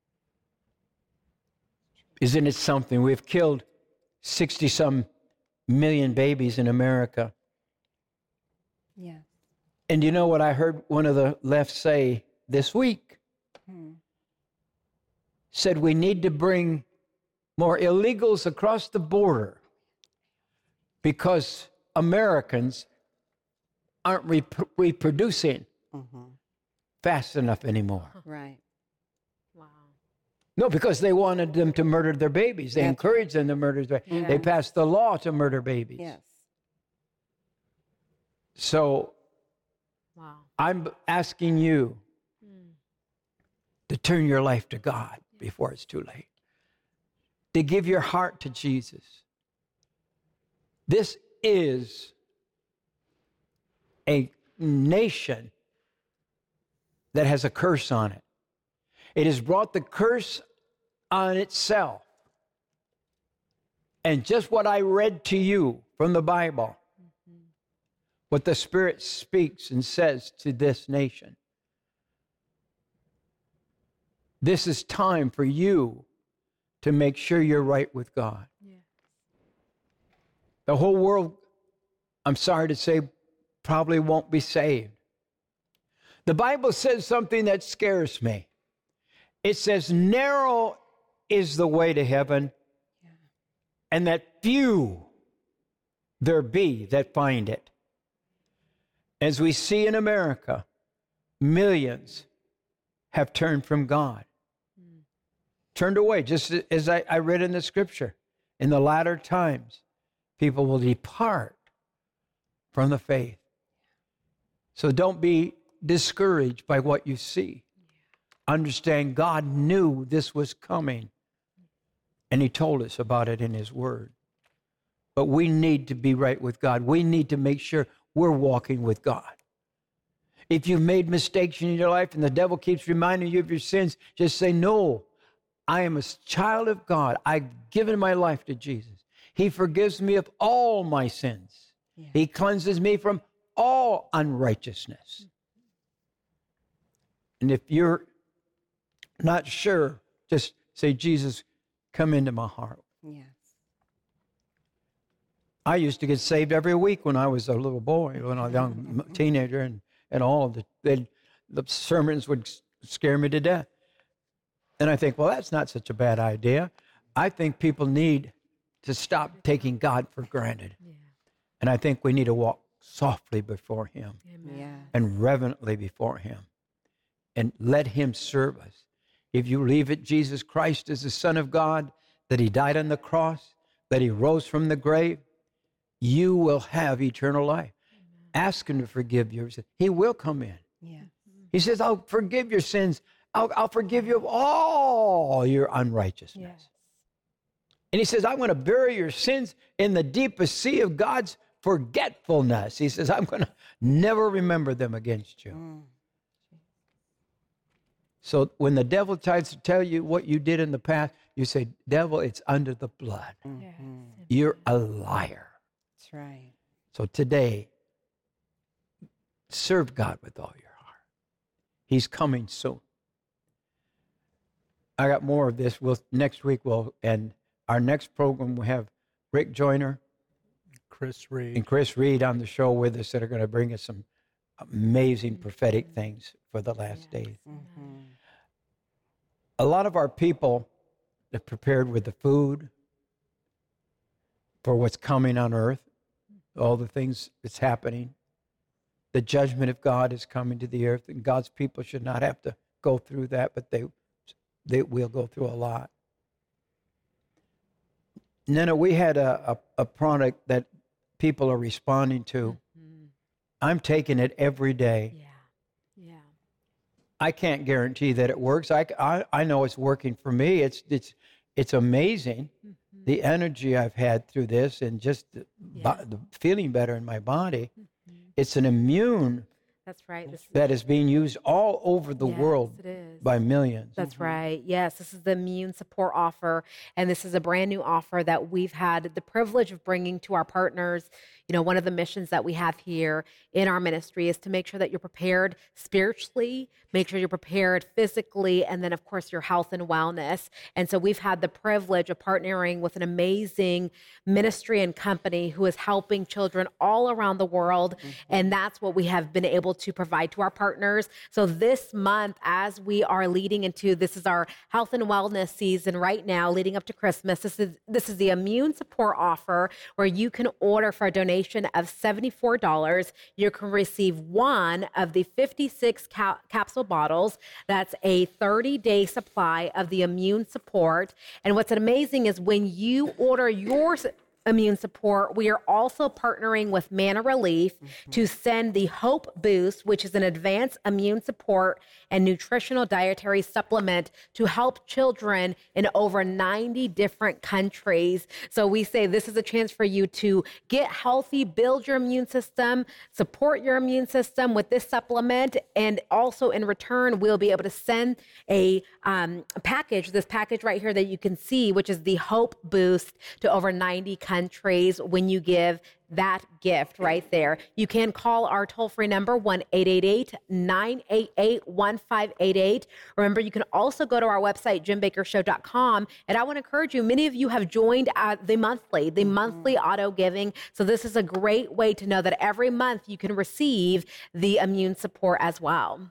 Isn't it something? We've killed sixty some million babies in America. Yeah. And you know what I heard one of the left say this week? Hmm. Said we need to bring more illegals across the border because Americans aren't rep- reproducing Mm-hmm. fast enough anymore. Right. Wow. No, because they wanted them to murder their babies. They That's encouraged them to murder their babies. Yeah. They passed the law to murder babies. Yes. So Wow. I'm asking you to turn your life to God before it's too late, to give your heart to Jesus. This is a nation that has a curse on it. It has brought the curse on itself. And just what I read to you from the Bible, what the Spirit speaks and says to this nation. This is time for you to make sure you're right with God. Yeah. The whole world, I'm sorry to say, probably won't be saved. The Bible says something that scares me. It says, narrow is the way to heaven, and that few there be that find it. As we see in America, millions have turned from God, mm. turned away, just as I, I read in the scripture. In the latter times, people will depart from the faith. So don't be discouraged by what you see. Yeah. Understand God knew this was coming, and he told us about it in his word. But we need to be right with God. We need to make sure we're walking with God. If you've made mistakes in your life and the devil keeps reminding you of your sins, just say, no, I am a child of God. I've given my life to Jesus. He forgives me of all my sins. Yeah. He cleanses me from all unrighteousness. And if you're not sure, just say, Jesus, come into my heart. Yes. I used to get saved every week when I was a little boy, when I was a young teenager, and, and all of the, they'd- the sermons would scare me to death. And I think, well, that's not such a bad idea. I think people need to stop taking God for granted. Yeah. And I think we need to walk softly before him Amen. Yeah. and reverently before him and let him serve us. If you believe that Jesus Christ is the Son of God, that he died on the cross, that he rose from the grave, you will have eternal life. Amen. Ask him to forgive your sins. He will come in. Yeah. He says, I'll forgive your sins. I'll, I'll forgive you of all your unrighteousness. Yes. And he says, I'm going to bury your sins in the deepest sea of God's forgetfulness. He says, I'm going to never remember them against you. Mm. So when the devil tries to tell you what you did in the past, you say, devil, it's under the blood. Yes. You're a liar. That's right. So today, serve God with all your heart. He's coming soon. I got more of this. We'll, next week, we'll, and our next program, we'll have Rick Joyner Chris Reed. and Chris Reed on the show with us that are going to bring us some amazing prophetic things for the last days. Mm-hmm. A lot of our people are prepared with the food for what's coming on earth, all the things that's happening. The judgment of God is coming to the earth, and God's people should not have to go through that, but they they will go through a lot. Nana, we had a, a, a product that people are responding to. Mhm. I'm taking it every day. Yeah. Yeah. I can't guarantee that it works. I, I, I know it's working for me. It's it's it's amazing Mhm. the energy I've had through this and just the, Yeah. bo- the feeling better in my body. Mhm. It's an immune That's right. This is, that is being used all over the yes, world it is. by millions. That's right. Yes, this is the immune support offer, and this is a brand new offer that we've had the privilege of bringing to our partners. You know, one of the missions that we have here in our ministry is to make sure that you're prepared spiritually, make sure you're prepared physically, and then, of course, your health and wellness. And so we've had the privilege of partnering with an amazing ministry and company who is helping children all around the world, and that's what we have been able to provide to our partners. So this month, as we are leading into, this is our health and wellness season right now, leading up to Christmas. This is this is the immune support offer where you can order for a donation of seventy-four dollars. You can receive one of the fifty-six ca- capsule bottles. That's a thirty-day supply of the immune support. And what's amazing is when you order your immune support, we are also partnering with Manna Relief mm-hmm. to send the Hope Boost, which is an advanced immune support and nutritional dietary supplement to help children in over ninety different countries. So we say this is a chance for you to get healthy, build your immune system, support your immune system with this supplement, and also in return, we'll be able to send a um, package, this package right here that you can see, which is the Hope Boost, to over ninety countries when you give that gift right there. You can call our toll-free number, one eight eight eight, nine eight eight, one five eight eight. Remember, you can also go to our website, jim baker show dot com. And I want to encourage you, many of you have joined uh, the monthly, the mm-hmm. monthly auto giving. So this is a great way to know that every month you can receive the immune support as well.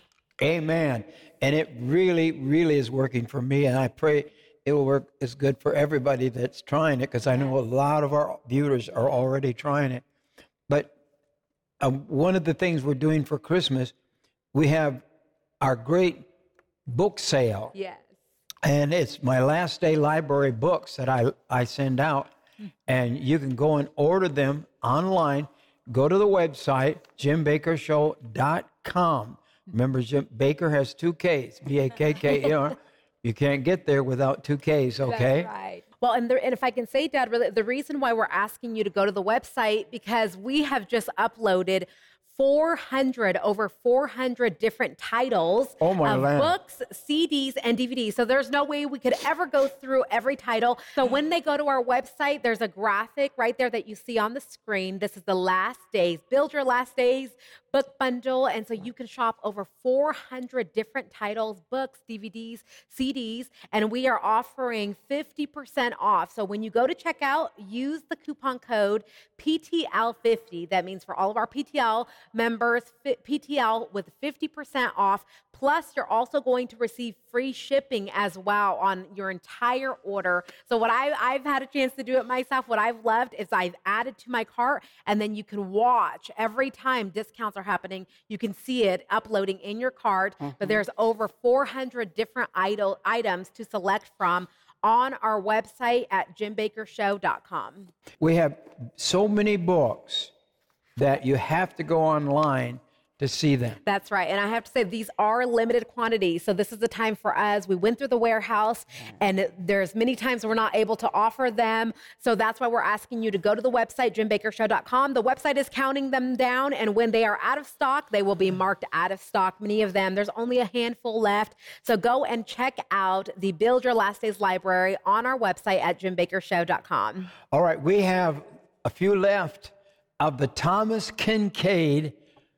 Amen. And it really, really is working for me. And I pray it will work as good for everybody that's trying it, because I know a lot of our viewers are already trying it. But um, one of the things we're doing for Christmas, we have our great book sale. Yes. And it's my last day library books that I, I send out. And you can go and order them online. Go to the website, jim baker show dot com. Remember, Jim Baker has two Ks, B A K K E R. You can't get there without two Ks, okay? That's right. Well, and, there, and if I can say, Dad, really, the reason why we're asking you to go to the website, because we have just uploaded four hundred, over four hundred different titles oh my of land. books, C Ds, and D V Ds. So there's no way we could ever go through every title. So when they go to our website, there's a graphic right there that you see on the screen. This is the Last Days, Build Your Last Days book bundle. And so you can shop over four hundred different titles, books, D V Ds, C Ds, and we are offering fifty percent off. So when you go to checkout, use the coupon code P T L fifty. That means for all of our P T L members, P T L with fifty percent off. Plus, you're also going to receive free shipping as well on your entire order. So what I, I've had a chance to do it myself, what I've loved is I've added to my cart, and then you can watch every time discounts are happening. You can see it uploading in your cart, mm-hmm. but there's over four hundred different idol, items to select from on our website at jim baker show dot com. We have so many books that you have to go online to see them. That's right. And I have to say, these are limited quantities. So this is the time for us. We went through the warehouse, and there's many times we're not able to offer them. So that's why we're asking you to go to the website, jim baker show dot com. The website is counting them down, and when they are out of stock, they will be marked out of stock. Many of them, there's only a handful left. So go and check out the Build Your Last Days library on our website at jim baker show dot com. All right, we have a few left of the Thomas Kinkade.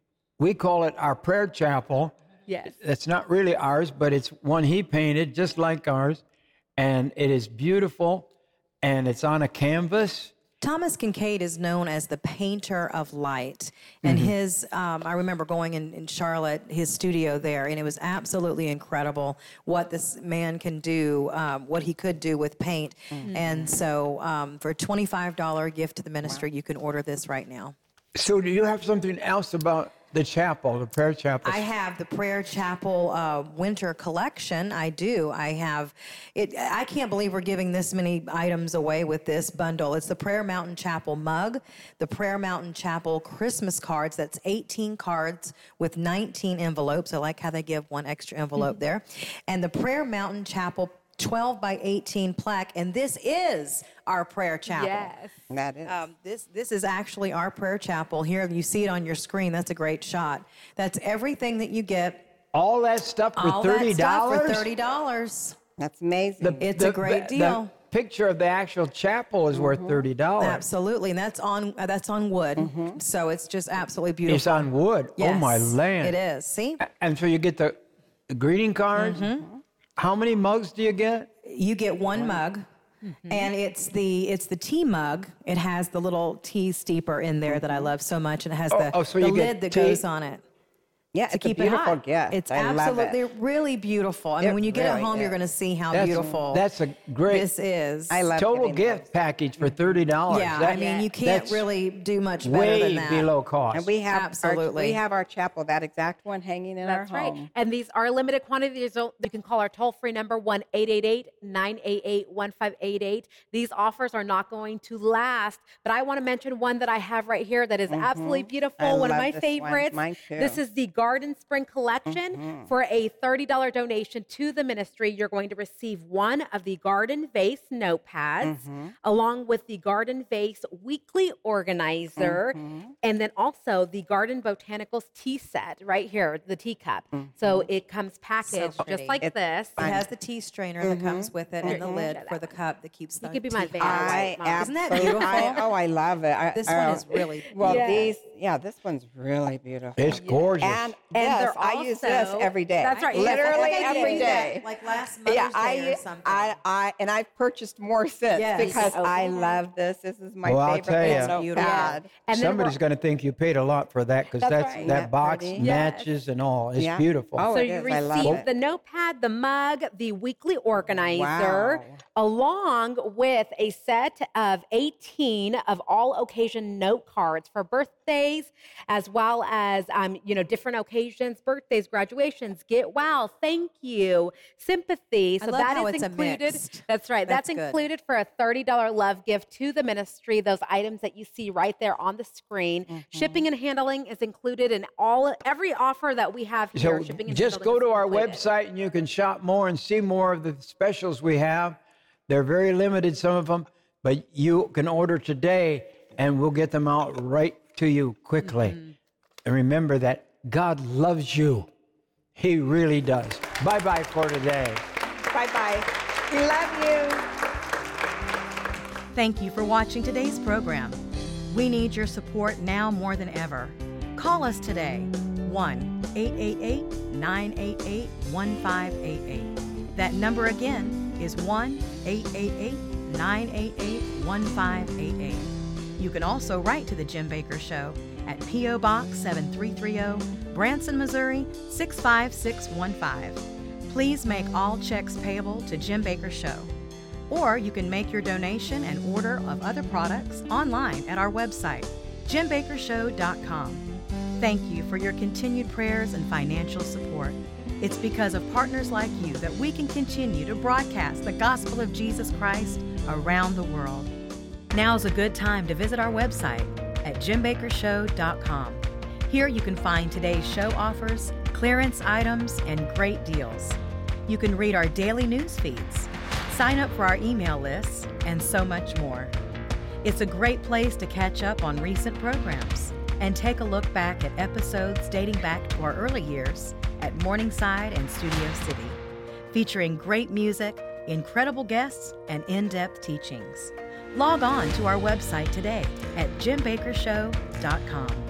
We call it our prayer chapel. Yes. It's not really ours, but it's one he painted just like ours. And it is beautiful, and it's on a canvas. Thomas Kinkade is known as the painter of light. And mm-hmm. his, um, I remember going in, in Charlotte, his studio there, and it was absolutely incredible what this man can do, um, what he could do with paint. Mm-hmm. And so um, for a twenty-five dollars gift to the ministry, wow. you can order this right now. So do you have something else about the chapel, the prayer chapel? I have the prayer chapel uh, winter collection. I do. I have it. I can't believe we're giving this many items away with this bundle. It's the Prayer Mountain Chapel mug, the Prayer Mountain Chapel Christmas cards. That's eighteen cards with nineteen envelopes. I like how they give one extra envelope mm-hmm. there. And the Prayer Mountain Chapel twelve by eighteen plaque, and this is our prayer chapel. Yes. That is. Um, this this is actually our prayer chapel. Here, you see it on your screen. That's a great shot. That's everything that you get. All that stuff for All thirty dollars? All that stuff for thirty dollars. That's amazing. The, it's the, a great the, deal. The picture of the actual chapel is mm-hmm. worth thirty dollars. Absolutely, and that's on uh, that's on wood. Mm-hmm. So it's just absolutely beautiful. It's on wood. Yes, oh my land! It is. See. And so you get the, the greeting cards. Mm-hmm. How many mugs do you get? You get one mug. Mm-hmm. And it's the it's the tea mug. It has the little tea steeper in there that I love so much, and it has oh, the, oh, so the you lid get that tea? goes on it. Yeah, to it's a keep it beautiful hot. gift. It's I love absolutely it. really beautiful. I mean, It when you get it really home, you're is. going to see how That's- beautiful that's a great- this is. I love Total giving gift those. package for thirty dollars. Yeah, That- I mean, you can't that's really do much better way than that. below cost. And we have Absolutely. Our, we have our chapel, that exact one, hanging in That's our right. home. And these are limited quantities. So you can call our toll-free number, one eight eight eight, nine eight eight, one five eight eight. These offers are not going to last. But I want to mention one that I have right here that is absolutely beautiful. I one of love my this one. favorites. Mine too. This is the Garden Spring Collection. For a thirty dollars donation to the ministry, you're going to receive one of the Garden Vase notepads, along with the Garden Vase Weekly Organizer, and then also the Garden Botanicals tea set right here, the teacup. So it comes packaged pretty. just like It's this. It has the tea strainer that comes with it and the lid for the cup that keeps the You could be tea my hot. Vanna I White mom. Isn't that absolutely- beautiful? I, oh, I love it. I, This I- one is really well. Yeah. These, yeah, this one's really beautiful. It's gorgeous. And, And yes, they're I use this also- every day. That's right, yes, I think Literally I did every that, day. Like last Mother's Yeah, Day I, or something. I, I, and I've purchased more since Yes. because Oh, I yeah. love this. This is my Well, I'll favorite tell ya. little Beautiful. notepad. And then Somebody's we're- going to think you paid a lot for that because That's that's, right. that Yeah, box pretty. matches and all. It's Yeah. beautiful. Oh, So it you is. I love receive it. the notepad, the mug, the weekly organizer, Wow. along with a set of eighteen of all occasion note cards for birthdays, as well as um, you know, different occasions, birthdays, graduations, get well, thank you, sympathy. I So love that how is it's a included. mixed. That's right. That's, That's good. included for a thirty dollars love gift to the ministry. Those items that you see right there on the screen. Mm-hmm. Shipping and handling is included in all every offer that we have here. So Shipping and just handling go is to our included. website and you can shop more and see more of the specials we have. They're very limited, some of them, but you can order today and we'll get them out right to you quickly. Mm-hmm. And remember that God loves you. He really does. Bye-bye for today. Bye bye. We love you. Thank you for watching today's program. We need your support now more than ever. Call us today, one eight eight eight, nine eight eight, one five eight eight. That number again is one eight eight eight, nine eight eight, one five eight eight. You can also write to The Jim Baker Show at P O. Box seven three three zero, Branson, Missouri six five six one five. Please make all checks payable to Jim Baker Show. Or you can make your donation and order of other products online at our website, jim baker show dot com. Thank you for your continued prayers and financial support. It's because of partners like you that we can continue to broadcast the gospel of Jesus Christ around the world. Now's a good time to visit our website at jim baker show dot com. Here you can find today's show offers, clearance items, and great deals. You can read our daily news feeds, sign up for our email lists, and so much more. It's a great place to catch up on recent programs and take a look back at episodes dating back to our early years at Morningside and Studio City, featuring great music, incredible guests, and in-depth teachings. Log on to our website today at jim baker show dot com.